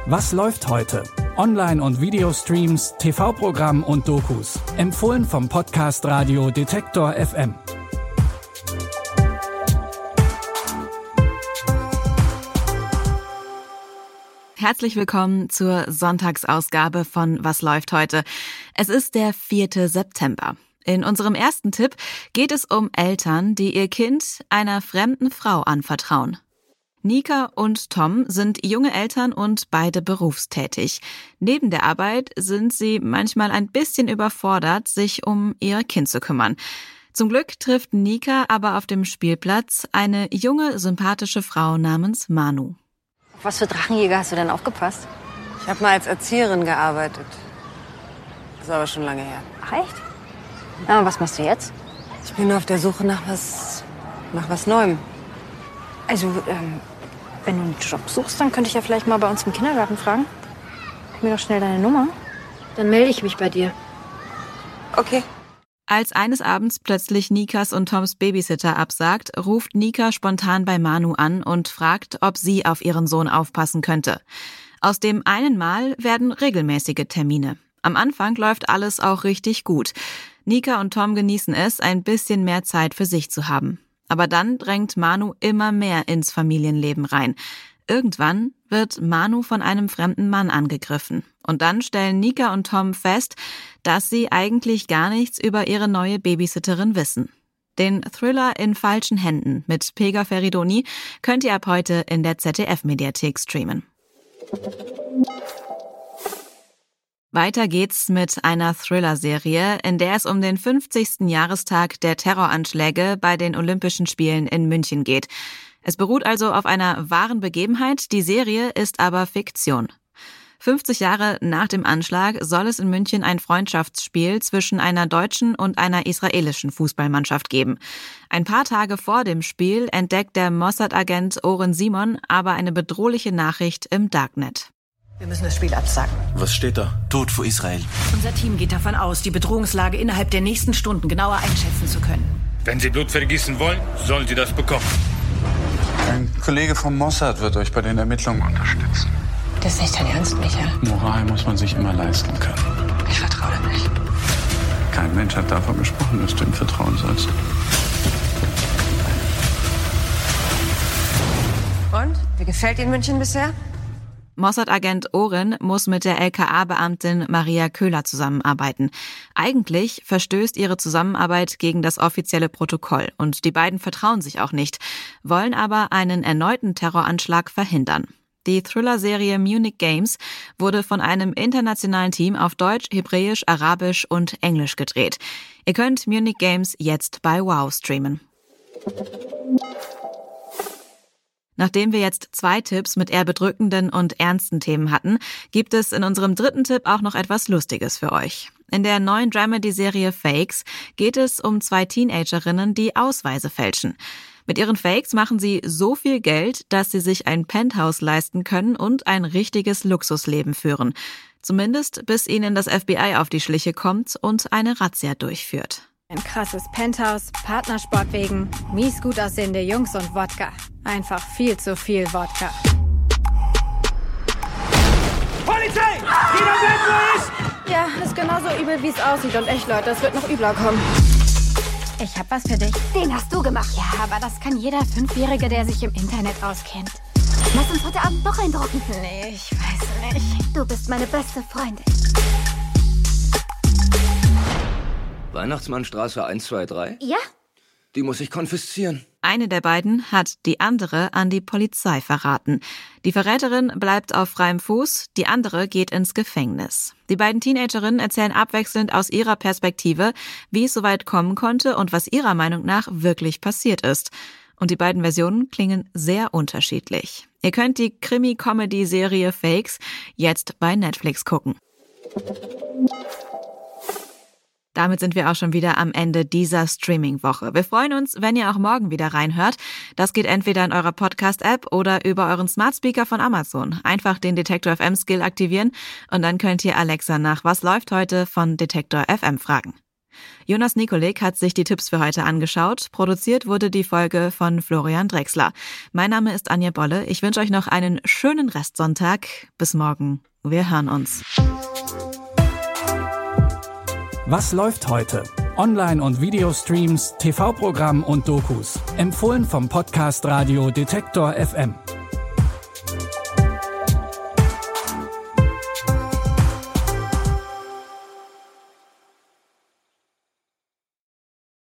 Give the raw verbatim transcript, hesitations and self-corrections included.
Was läuft heute? Online- und Videostreams, T V-Programm und Dokus. Empfohlen vom Podcast Radio Detektor F M. Herzlich willkommen zur Sonntagsausgabe von Was läuft heute? Es ist der vierte September. In unserem ersten Tipp geht es um Eltern, die ihr Kind einer fremden Frau anvertrauen. Nika und Tom sind junge Eltern und beide berufstätig. Neben der Arbeit sind sie manchmal ein bisschen überfordert, sich um ihr Kind zu kümmern. Zum Glück trifft Nika aber auf dem Spielplatz eine junge, sympathische Frau namens Manu. Auf was für Drachenjäger hast du denn aufgepasst? Ich habe mal als Erzieherin gearbeitet. Das ist aber schon lange her. Ach echt? Na, und was machst du jetzt? Ich bin auf der Suche nach was, nach was Neuem. Also, ähm, wenn du einen Job suchst, dann könnte ich ja vielleicht mal bei uns im Kindergarten fragen. Gib mir doch schnell deine Nummer. Dann melde ich mich bei dir. Okay. Als eines Abends plötzlich Nikas und Toms Babysitter absagt, ruft Nika spontan bei Manu an und fragt, ob sie auf ihren Sohn aufpassen könnte. Aus dem einen Mal werden regelmäßige Termine. Am Anfang läuft alles auch richtig gut. Nika und Tom genießen es, ein bisschen mehr Zeit für sich zu haben. Aber dann drängt Manu immer mehr ins Familienleben rein. Irgendwann wird Manu von einem fremden Mann angegriffen. Und dann stellen Nika und Tom fest, dass sie eigentlich gar nichts über ihre neue Babysitterin wissen. Den Thriller In falschen Händen mit Pega Feridoni könnt ihr ab heute in der Z D F-Mediathek streamen. Weiter geht's mit einer Thriller-Serie, in der es um den fünfzigsten Jahrestag der Terroranschläge bei den Olympischen Spielen in München geht. Es beruht also auf einer wahren Begebenheit, die Serie ist aber Fiktion. fünfzig Jahre nach dem Anschlag soll es in München ein Freundschaftsspiel zwischen einer deutschen und einer israelischen Fußballmannschaft geben. Ein paar Tage vor dem Spiel entdeckt der Mossad-Agent Oren Simon aber eine bedrohliche Nachricht im Darknet. Wir müssen das Spiel absagen. Was steht da? Tod für Israel. Unser Team geht davon aus, die Bedrohungslage innerhalb der nächsten Stunden genauer einschätzen zu können. Wenn Sie Blut vergießen wollen, sollen Sie das bekommen. Ein Kollege vom Mossad wird euch bei den Ermittlungen unterstützen. Das ist nicht dein Ernst, Michael. Moral muss man sich immer leisten können. Ich vertraue dir nicht. Kein Mensch hat davon gesprochen, dass du ihm vertrauen sollst. Und? Wie gefällt Ihnen München bisher? Mossad-Agent Oren muss mit der L K A-Beamtin Maria Köhler zusammenarbeiten. Eigentlich verstößt ihre Zusammenarbeit gegen das offizielle Protokoll und die beiden vertrauen sich auch nicht, wollen aber einen erneuten Terroranschlag verhindern. Die Thriller-Serie Munich Games wurde von einem internationalen Team auf Deutsch, Hebräisch, Arabisch und Englisch gedreht. Ihr könnt Munich Games jetzt bei Wow streamen. Nachdem wir jetzt zwei Tipps mit eher bedrückenden und ernsten Themen hatten, gibt es in unserem dritten Tipp auch noch etwas Lustiges für euch. In der neuen Dramedy-Serie Fakes geht es um zwei Teenagerinnen, die Ausweise fälschen. Mit ihren Fakes machen sie so viel Geld, dass sie sich ein Penthouse leisten können und ein richtiges Luxusleben führen. Zumindest bis ihnen das F B I auf die Schliche kommt und eine Razzia durchführt. Ein krasses Penthouse, Partnersportwegen, mies gut aussehende Jungs und Wodka. Einfach viel zu viel Wodka. Polizei! Jeder bleibt, wo er ist! Ja, ist genauso übel, wie es aussieht. Und echt, Leute, es wird noch übler kommen. Ich hab was für dich. Den hast du gemacht. Ja, aber das kann jeder Fünfjährige, der sich im Internet auskennt. Lass uns heute Abend noch eindrucken. Nee, ich weiß nicht. Du bist meine beste Freundin. Weihnachtsmannstraße eins zwei drei? Ja? Die muss ich konfiszieren. Eine der beiden hat die andere an die Polizei verraten. Die Verräterin bleibt auf freiem Fuß, die andere geht ins Gefängnis. Die beiden Teenagerinnen erzählen abwechselnd aus ihrer Perspektive, wie es soweit kommen konnte und was ihrer Meinung nach wirklich passiert ist. Und die beiden Versionen klingen sehr unterschiedlich. Ihr könnt die Krimi-Comedy-Serie Fakes jetzt bei Netflix gucken. Damit sind wir auch schon wieder am Ende dieser Streaming-Woche. Wir freuen uns, wenn ihr auch morgen wieder reinhört. Das geht entweder in eurer Podcast-App oder über euren Smart Speaker von Amazon. Einfach den Detektor F M-Skill aktivieren und dann könnt ihr Alexa nach Was läuft heute von Detektor F M fragen. Jonas Nikolik hat sich die Tipps für heute angeschaut. Produziert wurde die Folge von Florian Drexler. Mein Name ist Anja Bolle. Ich wünsche euch noch einen schönen Restsonntag. Bis morgen. Wir hören uns. Was läuft heute? Online- und Videostreams, T V-Programm und Dokus. Empfohlen vom Podcast Radio Detektor F M.